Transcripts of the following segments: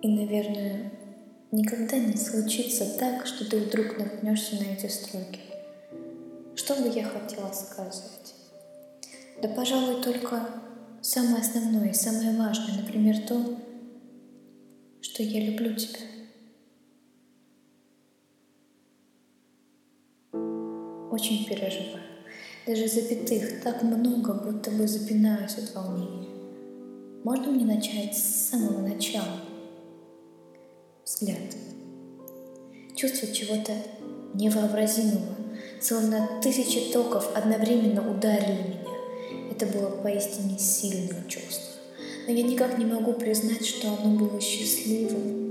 И, наверное, никогда не случится так, что ты вдруг наткнешься на эти строки. Что бы я хотела сказать? Да, пожалуй, только самое основное и самое важное, например, то, что я люблю тебя. Очень переживаю. Даже запятых так много, будто бы запинаюсь от волнения. Можно мне начать с самого начала? Взгляд. Чувство чего-то невообразимого, словно тысячи токов одновременно ударили меня. Это было поистине сильное чувство. Но я никак не могу признать, что оно было счастливым.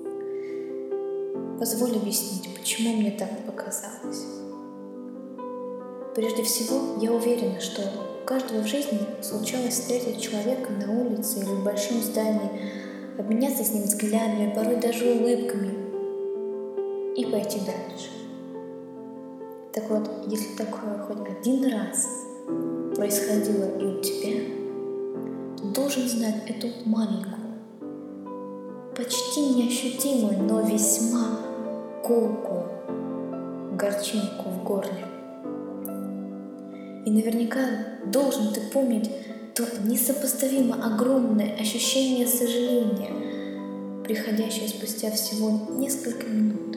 Позволь объяснить, почему мне так показалось. Прежде всего, я уверена, что у каждого в жизни случалось встретить человека на улице или в большом здании, обменяться с ним взглядами, порой даже улыбками и пойти дальше. Так вот, если такое хоть один раз происходило и у тебя, то должен знать эту маленькую, почти неощутимую, но весьма колкую горчинку в горле. И наверняка должен ты помнить то несопоставимо огромное ощущение сожаления, приходящее спустя всего несколько минут.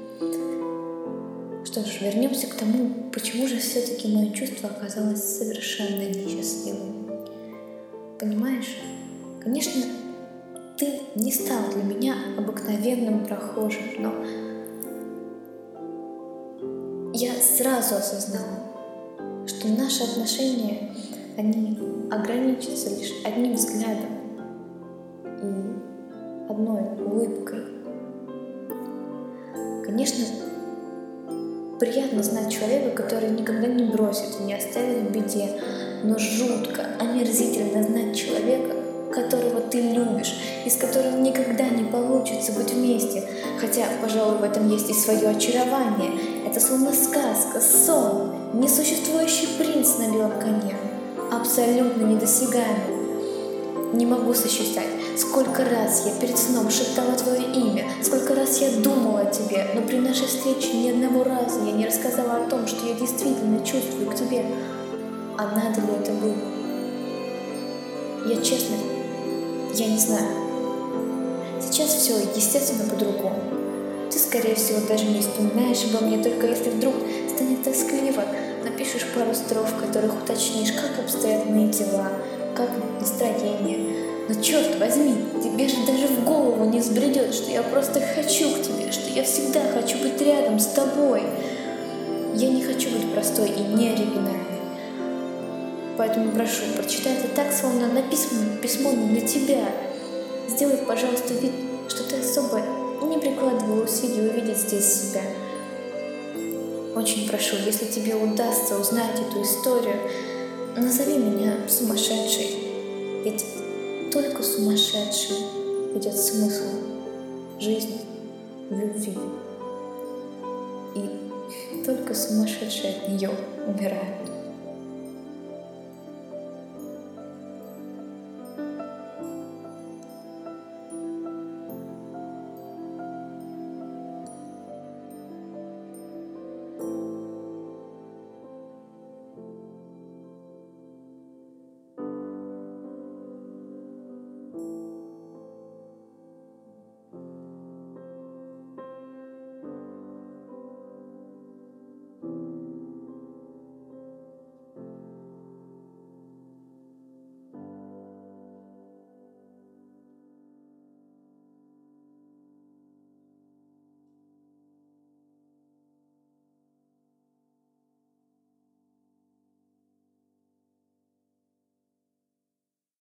Что ж, вернемся к тому, почему же все-таки мое чувство оказалось совершенно несчастливым. Понимаешь, конечно, ты не стал для меня обыкновенным прохожим, но я сразу осознала, что наши отношения, они ограничатся лишь одним взглядом и одной улыбкой. Конечно, приятно знать человека, который никогда не бросит и не оставит в беде, но жутко, омерзительно знать человека, которого ты любишь и с которым никогда не получится быть вместе, хотя, пожалуй, в этом есть и свое очарование. Это словно сказка, сон, несуществующий принц на белом коне, абсолютно недосягаемый. Не могу сосчитать, сколько раз я перед сном шептала твое имя, сколько раз я думала о тебе, но при нашей встрече ни одного раза я не рассказала о том, что я действительно чувствую к тебе. А надо ли это было? Я честно, я не знаю. Сейчас все, естественно, по-другому. Ты, скорее всего, даже не вспоминаешь обо мне, только если вдруг станет тоскливо, напишешь пару строф, в которых уточнишь, как обстоят мои дела, как настроение. Но черт возьми, тебе же даже в голову не взбредет, что я просто хочу к тебе, что я всегда хочу быть рядом с тобой. Я не хочу быть простой и неоригинальной. Поэтому прошу, прочитай это так, словно написано письмо не для тебя. Сделай, пожалуйста, вид, что ты особо не прикладывал усилий увидеть здесь себя. Очень прошу, если тебе удастся узнать эту историю, назови меня сумасшедшей. Ведь только сумасшедший видит смысл жизни в любви. И только сумасшедшие от нее умирают.